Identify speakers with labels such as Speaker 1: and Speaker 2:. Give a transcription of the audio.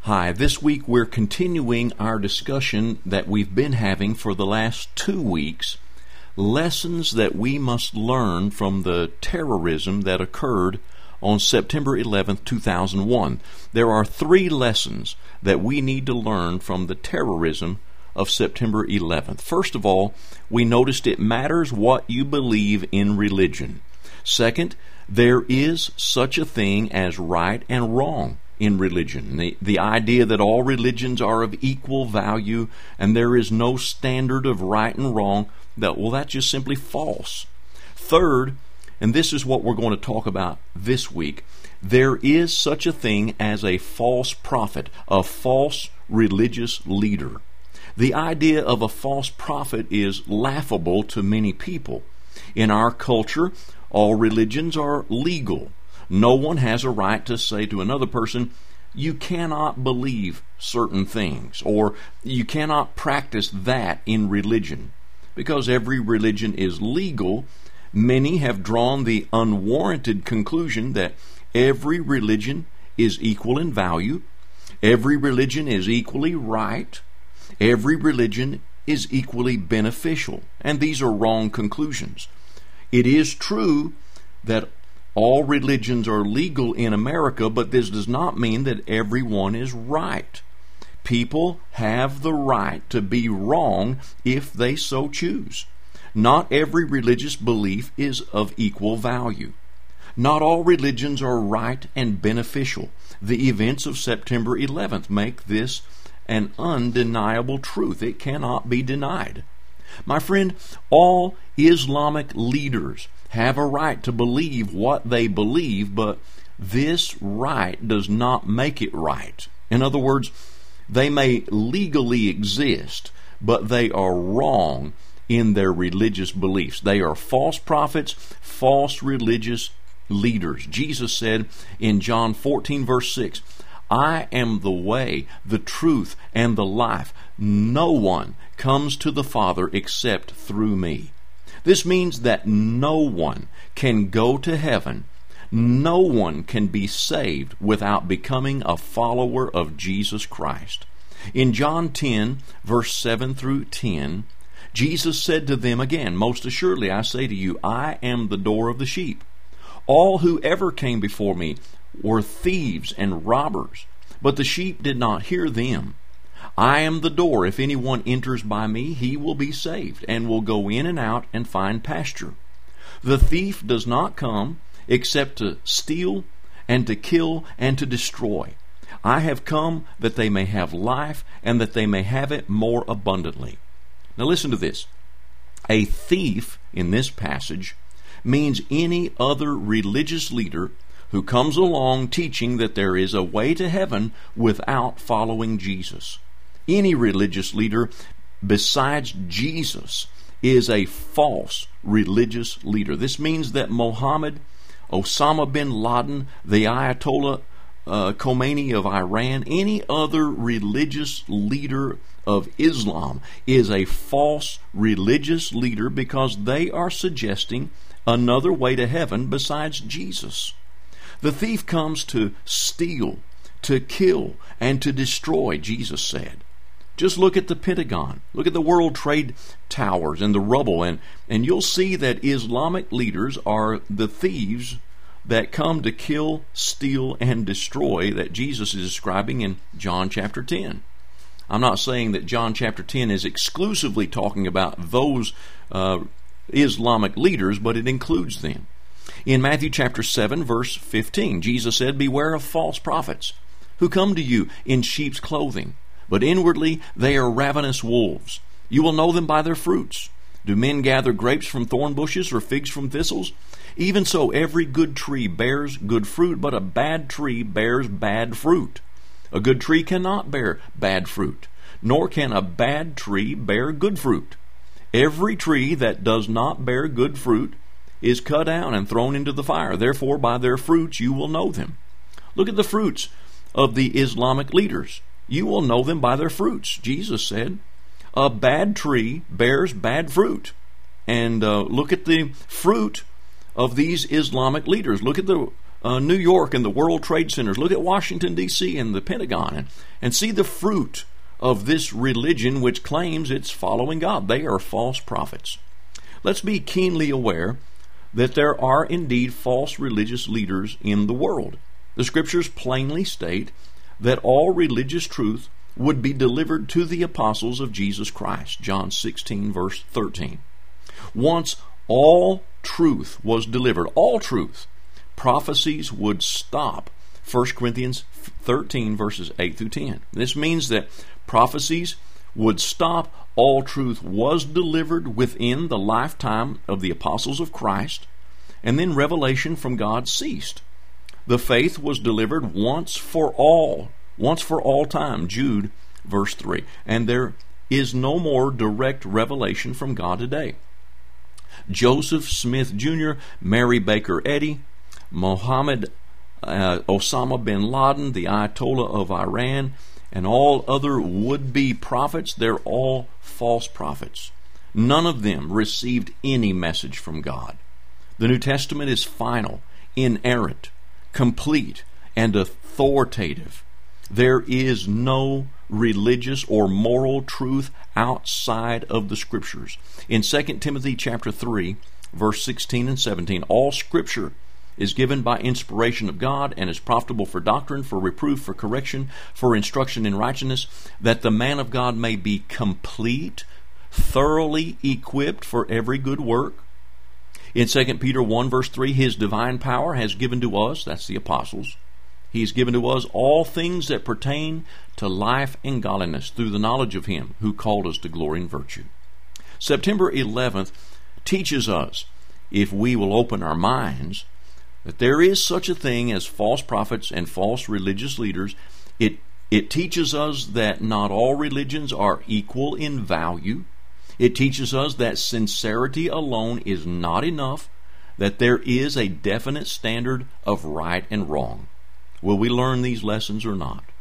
Speaker 1: Hi, this week we're continuing our discussion that we've been having for the last 2 weeks, lessons that we must learn from the terrorism that occurred on September 11th, 2001. There are 3 lessons that we need to learn from the terrorism of September 11th. First of all, we noticed it matters what you believe in religion. Second, there is such a thing as right and wrong in religion. The idea that all religions are of equal value and there is no standard of right and wrong, that's just simply false. Third, and this is what we're going to talk about this week, there is such a thing as a false prophet, a false religious leader. The idea of a false prophet is laughable to many people. In our culture, all religions are legal. No one has a right to say to another person, you cannot believe certain things, or you cannot practice that in religion. Because every religion is legal, many have drawn the unwarranted conclusion that every religion is equal in value, every religion is equally right, every religion is equally beneficial. And these are wrong conclusions. It is true that all religions are legal in America, but this does not mean that everyone is right. People have the right to be wrong if they so choose. Not every religious belief is of equal value. Not all religions are right and beneficial. The events of September 11th make this an undeniable truth. It cannot be denied. My friend, all Islamic leaders have a right to believe what they believe, but this right does not make it right. In other words, they may legally exist, but they are wrong in their religious beliefs. They are false prophets, false religious leaders. Jesus said in John 14 verse 6, I am the way, the truth, and the life. No one comes to the Father except through me. This means that no one can go to heaven. No one can be saved without becoming a follower of Jesus Christ. In John 10, verse 7 through 10, Jesus said to them again, Most assuredly I say to you, I am the door of the sheep. All who ever came before me were thieves and robbers, but the sheep did not hear them. I am the door. If anyone enters by me, he will be saved, and will go in and out and find pasture. The thief does not come except to steal and to kill and to destroy. I have come that they may have life, and that they may have it more abundantly. Now listen to this. A thief in this passage means any other religious leader who comes along teaching that there is a way to heaven without following Jesus. Any religious leader besides Jesus is a false religious leader. This means that Mohammed, Osama bin Laden, the Ayatollah Khomeini of Iran, any other religious leader of Islam is a false religious leader because they are suggesting another way to heaven besides Jesus. The thief comes to steal, to kill, and to destroy, Jesus said. Just look at the Pentagon. Look at the World Trade Towers and the rubble, and you'll see that Islamic leaders are the thieves that come to kill, steal, and destroy that Jesus is describing in John chapter 10. I'm not saying that John chapter 10 is exclusively talking about those Islamic leaders, but it includes them. In Matthew chapter 7, verse 15, Jesus said, Beware of false prophets, who come to you in sheep's clothing, but inwardly they are ravenous wolves. You will know them by their fruits. Do men gather grapes from thorn bushes or figs from thistles? Even so, every good tree bears good fruit, but a bad tree bears bad fruit. A good tree cannot bear bad fruit, nor can a bad tree bear good fruit. Every tree that does not bear good fruit is cut down and thrown into the fire. Therefore, by their fruits you will know them. Look at the fruits of the Islamic leaders. You will know them by their fruits. Jesus said, a bad tree bears bad fruit. And look at the fruit of these Islamic leaders. Look at the New York and the World Trade Centers. Look at Washington, D.C. and the Pentagon, and see the fruit of this religion which claims it's following God. They are false prophets. Let's be keenly aware that there are indeed false religious leaders in the world. The Scriptures plainly state that all religious truth would be delivered to the apostles of Jesus Christ. John 16, verse 13. Once all truth was delivered, all truth, prophecies would stop. 1 Corinthians 13, verses 8 through 10. This means that prophecies would stop. All truth was delivered within the lifetime of the apostles of Christ, and then revelation from God ceased. The faith was delivered once for all time. Jude, verse 3. And there is no more direct revelation from God today. Joseph Smith Jr., Mary Baker Eddy, Mohammed Osama bin Laden, the Ayatollah of Iran, and all other would-be prophets, they're all false prophets. None of them received any message from God. The New Testament is final, inerrant, complete, and authoritative. There is no religious or moral truth outside of the Scriptures. In 2 Timothy chapter 3, verse 16 and 17, all Scripture is given by inspiration of God and is profitable for doctrine, for reproof, for correction, for instruction in righteousness, that the man of God may be complete, thoroughly equipped for every good work. In 2 Peter 1 verse 3, His divine power has given to us, that's the apostles, He's given to us all things that pertain to life and godliness through the knowledge of Him who called us to glory and virtue. September 11th teaches us, if we will open our minds, that there is such a thing as false prophets and false religious leaders. It teaches us that not all religions are equal in value. It teaches us that sincerity alone is not enough, that there is a definite standard of right and wrong. Will we learn these lessons or not?